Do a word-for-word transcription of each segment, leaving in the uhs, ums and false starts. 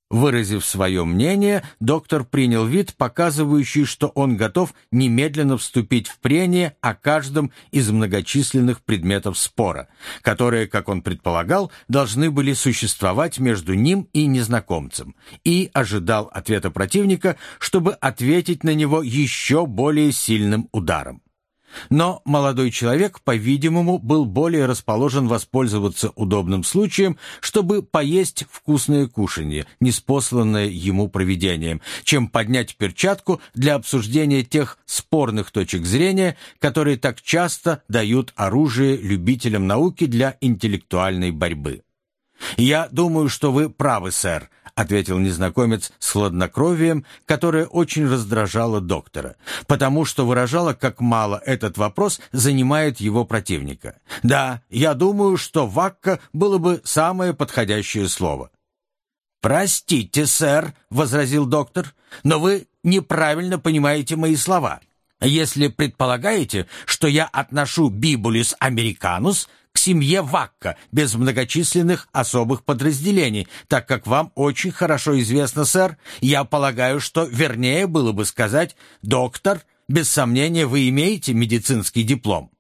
Выразив свое мнение, доктор принял вид, показывающий, что он готов немедленно вступить в прение о каждом из многочисленных предметов спора, которые, как он предполагал, должны были существовать между ним и незнакомцем, и ожидал ответа противника, чтобы ответить на него еще более сильным ударом. Но молодой человек, по-видимому, был более расположен воспользоваться удобным случаем, чтобы поесть вкусное кушанье, ниспосланное ему провидением, чем поднять перчатку для обсуждения тех спорных точек зрения, которые так часто дают оружие любителям науки для интеллектуальной борьбы. «Я думаю, что вы правы, сэр», — ответил незнакомец с хладнокровием, которое очень раздражало доктора, потому что выражало, как мало этот вопрос занимает его противника. «Да, я думаю, что вакка было бы самое подходящее слово». «Простите, сэр», — возразил доктор, — «но вы неправильно понимаете мои слова. Если предполагаете, что я отношу бибулис американус к семье Вакка без многочисленных особых подразделений, так как вам очень хорошо известно, сэр, я полагаю, что вернее было бы сказать: доктор, без сомнения, вы имеете медицинский диплом».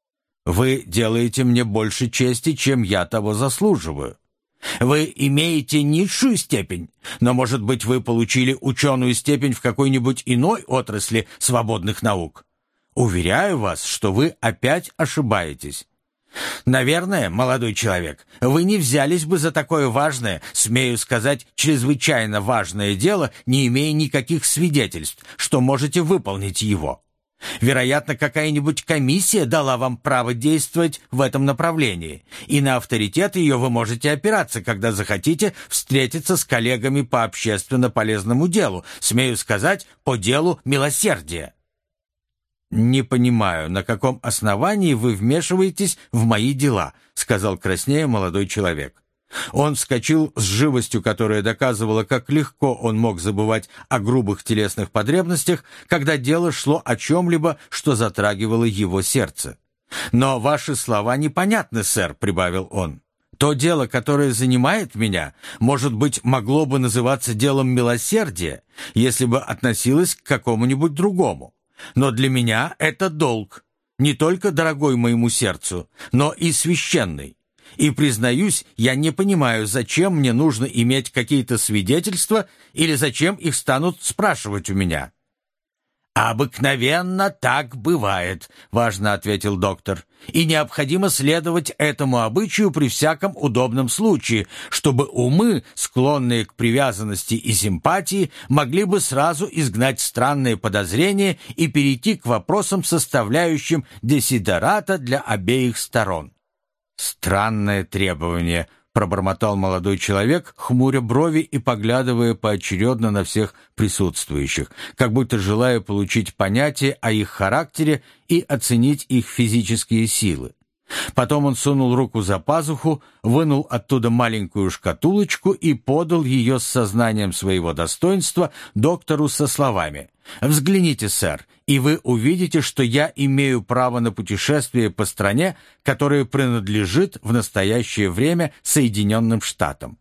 «Вы делаете мне больше чести, чем я того заслуживаю». «Вы имеете низшую степень, но, может быть, вы получили ученую степень в какой-нибудь иной отрасли свободных наук? Уверяю вас, что вы опять ошибаетесь. Наверное, молодой человек, вы не взялись бы за такое важное, смею сказать, чрезвычайно важное дело, не имея никаких свидетельств, что можете выполнить его. Вероятно, какая-нибудь комиссия дала вам право действовать в этом направлении, и на авторитет ее вы можете опираться, когда захотите встретиться с коллегами по общественно полезному делу, смею сказать, по делу милосердия». «Не понимаю, на каком основании вы вмешиваетесь в мои дела», — сказал краснея молодой человек. Он вскочил с живостью, которая доказывала, как легко он мог забывать о грубых телесных потребностях, когда дело шло о чем-либо, что затрагивало его сердце. «Но ваши слова непонятны, сэр», — прибавил он. «То дело, которое занимает меня, может быть, могло бы называться делом милосердия, если бы относилось к какому-нибудь другому. Но для меня это долг, не только дорогой моему сердцу, но и священный. И, признаюсь, я не понимаю, зачем мне нужно иметь какие-то свидетельства или зачем их станут спрашивать у меня». «Обыкновенно так бывает», — важно ответил доктор, «и необходимо следовать этому обычаю при всяком удобном случае, чтобы умы, склонные к привязанности и симпатии, могли бы сразу изгнать странные подозрения и перейти к вопросам, составляющим десидерата для обеих сторон». «Странное требование», — пробормотал молодой человек, хмуря брови и поглядывая поочередно на всех присутствующих, как будто желая получить понятие о их характере и оценить их физические силы. Потом он сунул руку за пазуху, вынул оттуда маленькую шкатулочку и подал ее с сознанием своего достоинства доктору со словами: «Взгляните, сэр, и вы увидите, что я имею право на путешествие по стране, которая принадлежит в настоящее время Соединенным Штатам».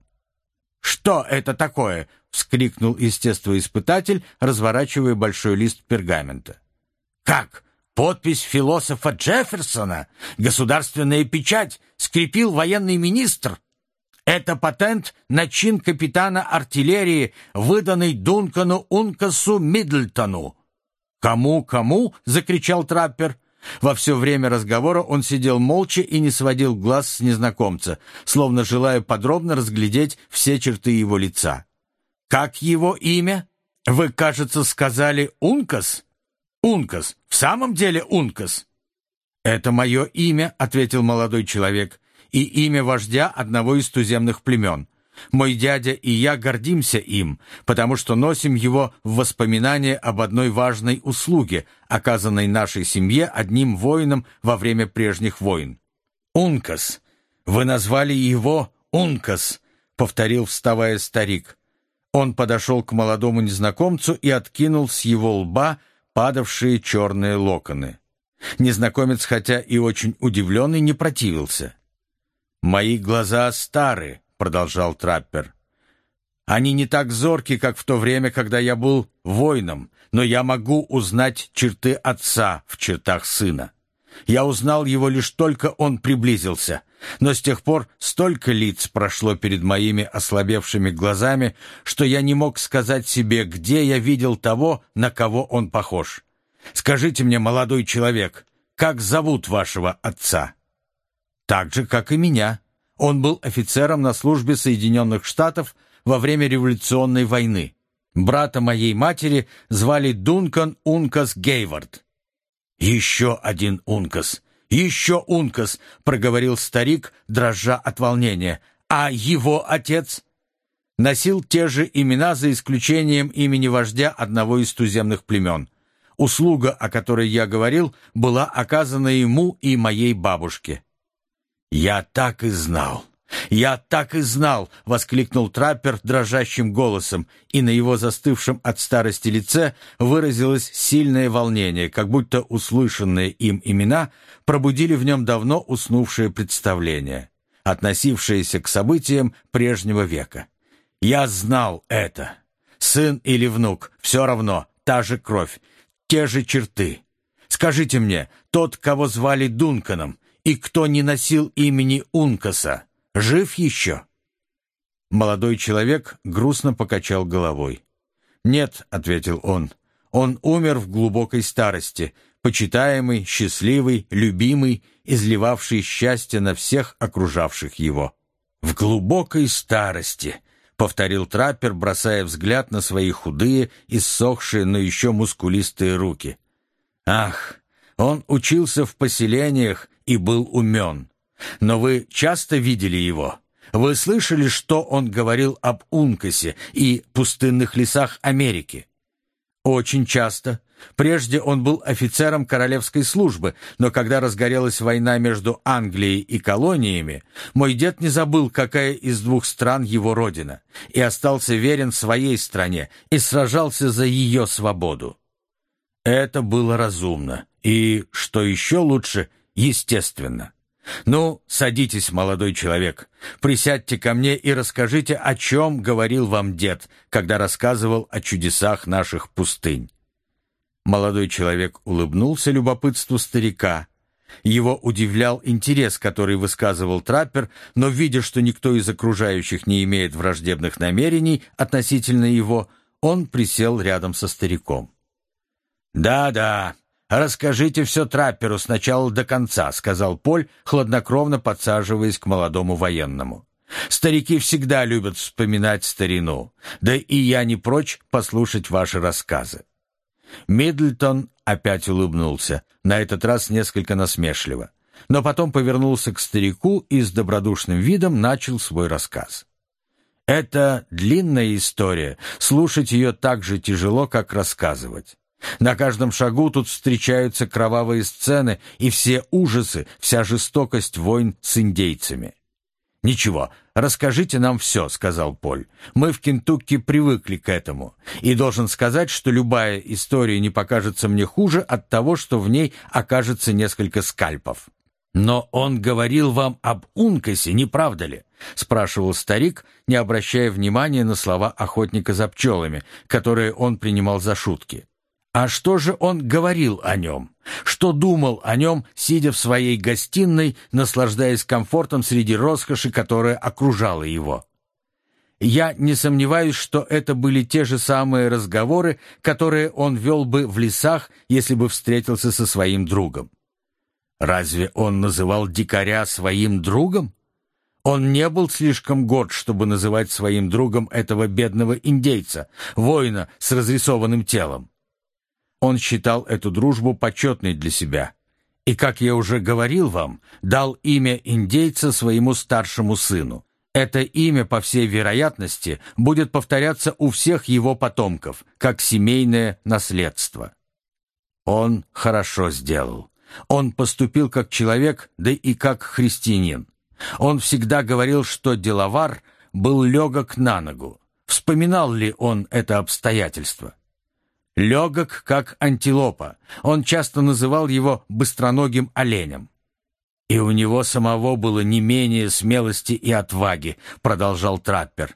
«Что это такое?» — вскрикнул естествоиспытатель, разворачивая большой лист пергамента. «Как? Подпись философа Джефферсона? Государственная печать? Скрепил военный министр? Это патент на чин капитана артиллерии, выданный Дункану Ункасу Миддлтону». «Кому, кому?» — закричал траппер. Во все время разговора он сидел молча и не сводил глаз с незнакомца, словно желая подробно разглядеть все черты его лица. «Как его имя? Вы, кажется, сказали Ункас?» «Ункас. В самом деле Ункас?» «Это мое имя», — ответил молодой человек, «и имя вождя одного из туземных племен. Мой дядя и я гордимся им, потому что носим его в воспоминание об одной важной услуге, оказанной нашей семье одним воином во время прежних войн». «Ункас. Вы назвали его Ункас», — повторил, вставая старик. Он подошел к молодому незнакомцу и откинул с его лба падавшие черные локоны. Незнакомец, хотя и очень удивленный, не противился. «Мои глаза стары», — продолжал траппер. Они не так зорки, как в то время, когда я был воином, но я могу узнать черты отца в чертах сына. Я узнал его лишь только он приблизился, но с тех пор столько лиц прошло перед моими ослабевшими глазами, что я не мог сказать себе, где я видел того, на кого он похож. Скажите мне, молодой человек, как зовут вашего отца? Так же, как и меня. Он был офицером на службе Соединенных Штатов во время революционной войны. Брата моей матери звали Дункан Ункас Гейвард. «Еще один Ункас! Еще Ункас!» — проговорил старик, дрожа от волнения. «А его отец?» Носил те же имена, за исключением имени вождя одного из туземных племен. Услуга, о которой я говорил, была оказана ему и моей бабушке. «Я так и знал! Я так и знал!» — воскликнул траппер дрожащим голосом, и на его застывшем от старости лице выразилось сильное волнение, как будто услышанные им имена пробудили в нем давно уснувшее представление, относившееся к событиям прежнего века. «Я знал это! Сын или внук, все равно, та же кровь, те же черты. Скажите мне, тот, кого звали Дунканом, и кто не носил имени Ункаса, жив еще?» Молодой человек грустно покачал головой. «Нет», — ответил он, — «он умер в глубокой старости, почитаемый, счастливый, любимый, изливавший счастье на всех окружавших его». «В глубокой старости», — повторил траппер, бросая взгляд на свои худые, иссохшие, но еще мускулистые руки. «Ах, он учился в поселениях и был умен. Но вы часто видели его? Вы слышали, что он говорил об Ункасе и пустынных лесах Америки?» «Очень часто. Прежде он был офицером королевской службы, но когда разгорелась война между Англией и колониями, мой дед не забыл, какая из двух стран его родина, и остался верен своей стране и сражался за ее свободу. Это было разумно и, что еще лучше, естественно. Ну, садитесь, молодой человек, присядьте ко мне и расскажите, о чем говорил вам дед, когда рассказывал о чудесах наших пустынь». Молодой человек улыбнулся любопытству старика. Его удивлял интерес, который высказывал траппер, но, видя, что никто из окружающих не имеет враждебных намерений относительно его, он присел рядом со стариком. «Да-да, расскажите все трапперу сначала до конца», — сказал Поль, хладнокровно подсаживаясь к молодому военному. «Старики всегда любят вспоминать старину, да и я не прочь послушать ваши рассказы». Миддлтон опять улыбнулся, на этот раз несколько насмешливо, но потом повернулся к старику и с добродушным видом начал свой рассказ. «Это длинная история, слушать ее так же тяжело, как рассказывать. На каждом шагу тут встречаются кровавые сцены и все ужасы, вся жестокость войн с индейцами». «Ничего, расскажите нам все», — сказал Поль. «Мы в Кентукки привыкли к этому, и должен сказать, что любая история не покажется мне хуже от того, что в ней окажется несколько скальпов». «Но он говорил вам об Ункасе, не правда ли?» — спрашивал старик, не обращая внимания на слова охотника за пчелами, которые он принимал за шутки. «А что же он говорил о нем? Что думал о нем, сидя в своей гостиной, наслаждаясь комфортом среди роскоши, которая окружала его?» «Я не сомневаюсь, что это были те же самые разговоры, которые он вел бы в лесах, если бы встретился со своим другом». «Разве он называл дикаря своим другом? Он не был слишком горд, чтобы называть своим другом этого бедного индейца, воина с разрисованным телом. Он считал эту дружбу почетной для себя и, как я уже говорил вам, дал имя индейца своему старшему сыну. Это имя, по всей вероятности, будет повторяться у всех его потомков, как семейное наследство. Он хорошо сделал. Он поступил как человек, да и как христианин. Он всегда говорил, что деловар был легок на ногу. Вспоминал ли он это обстоятельство? Легок, как антилопа. Он часто называл его быстроногим оленем. «И у него самого было не менее смелости и отваги», — продолжал траппер.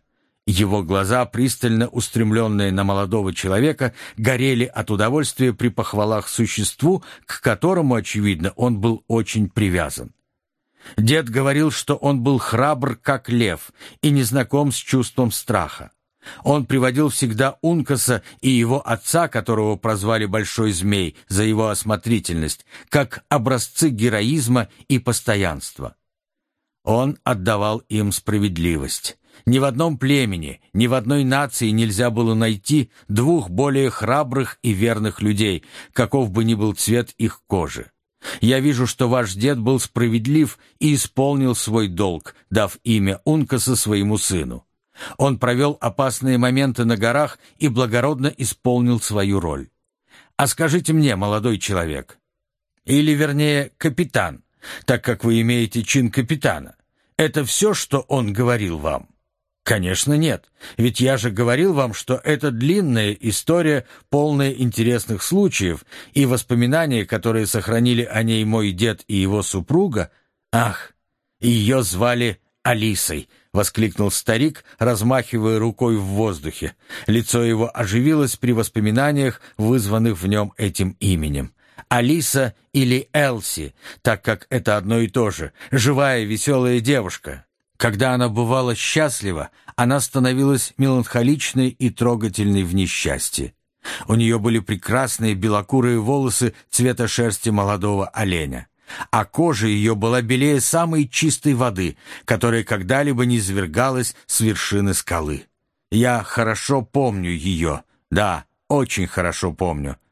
Его глаза, пристально устремленные на молодого человека, горели от удовольствия при похвалах существу, к которому, очевидно, он был очень привязан. Дед говорил, что он был храбр, как лев, и не знаком с чувством страха. Он приводил всегда Ункаса и его отца, которого прозвали Большой Змей за его осмотрительность, как образцы героизма и постоянства. Он отдавал им справедливость. Ни в одном племени, ни в одной нации нельзя было найти двух более храбрых и верных людей, каков бы ни был цвет их кожи. Я вижу, что ваш дед был справедлив и исполнил свой долг, дав имя Ункаса своему сыну. Он провел опасные моменты на горах и благородно исполнил свою роль. А скажите мне, молодой человек, или, вернее, капитан, так как вы имеете чин капитана, это все, что он говорил вам? Конечно, нет, ведь я же говорил вам, что это длинная история, полная интересных случаев, и воспоминания, которые сохранили о ней мой дед и его супруга. Ах, ее звали Алисой, — воскликнул старик, размахивая рукой в воздухе. Лицо его оживилось при воспоминаниях, вызванных в нем этим именем. Алиса или Элси, так как это одно и то же, живая, веселая девушка. Когда она бывала счастлива, она становилась меланхоличной и трогательной в несчастье. У нее были прекрасные белокурые волосы цвета шерсти молодого оленя, а кожа ее была белее самой чистой воды, которая когда-либо низвергалась с вершины скалы. Я хорошо помню ее, да, очень хорошо помню.